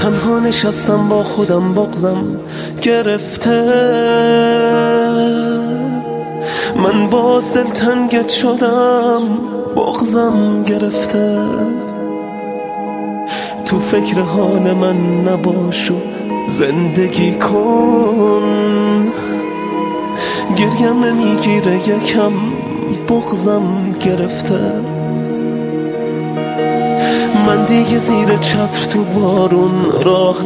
تنها نشستم با خودم بغضم گرفته، من باز دلتنگت شدم بغضم گرفته. تو فکر حال من نباش و زندگی کن، گریم نمیگیره یکم بغضم گرفته. من دیگه زیر چتر تو بارون راه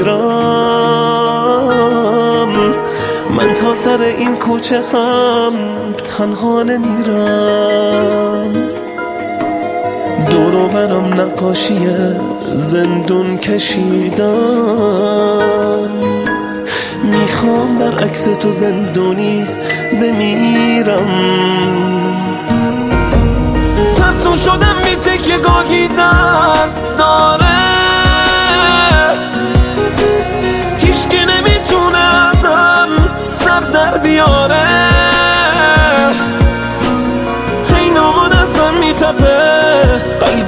نمیرم، من تا سر این کوچه هم تنها نمیرم. دورو برم نقاشی زندون کشیدم، میخوام در عکس تو زندونی بمیرم. ترسون شدم بی تکیه گاهی درد داره، هیچکی نمیتونه ازم سر در بیاره. حینامان ازم میتپه قلب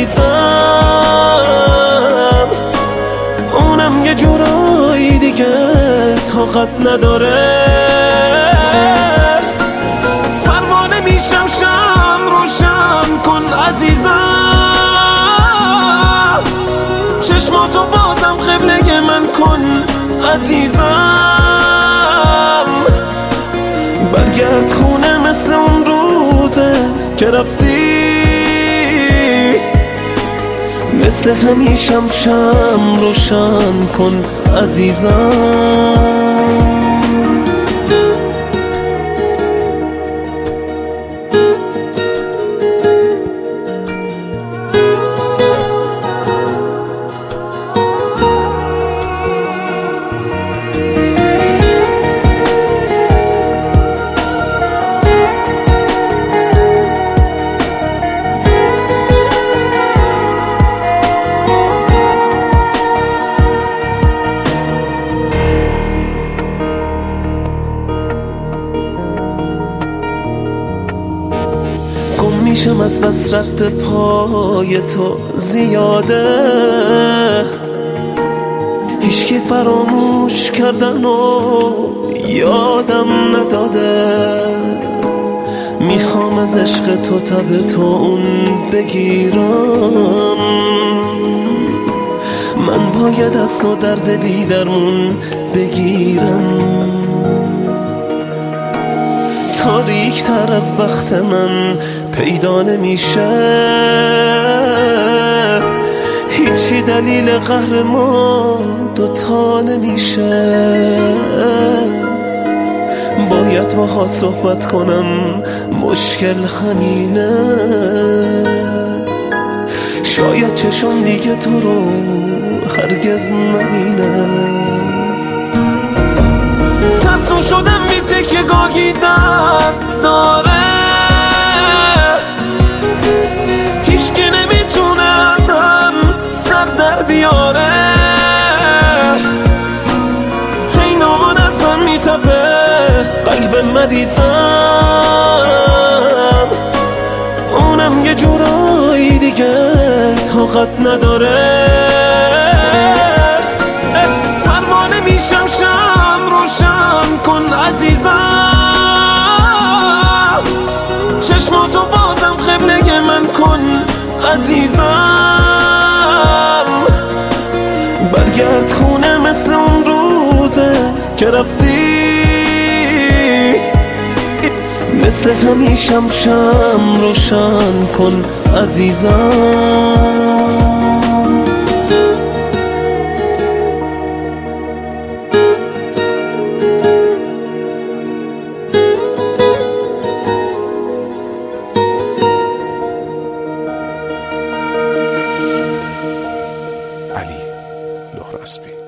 مریضم، اونم یه جورایی دیگه طاقت نداره. پروانه میشم شم روشن کن عزیزم، چشماتو بازم قبله من کن عزیزم. برگرد خونه مثل اون روزه که رفتی، مثل همیشم شم روشن کن عزیزم. میشم از بس رد پای تو زیاده، هیچکی فراموش کردن و یادم نداده. میخوام از عشق تو تب تو اون بگیرم، من باید از تو درد بی درمون بگیرم. تاریک تر از بخت من پیدا نمیشه، هیچی دلیل قهر ما دوتا نمیشه. باید باهات صحبت کنم مشکل همینه، شاید چشم دیگه تو رو هرگز نبینه. ترسون شدم بی تکیه گاهی درد داره، هیچکی نمیتونه ازم سر در بیاره. حینامان ازم میتپه قلب مریضم، اونم یه جورایی دیگه طاقت نداره. پروانه میشم شم روشن کن عزیزم، چشماتو بازم قبله من کن عزیزم. برگرد خونه مثل اون روزه که رفتی، مثل همیشم شم روشن کن عزیزم. علی لهراسبی.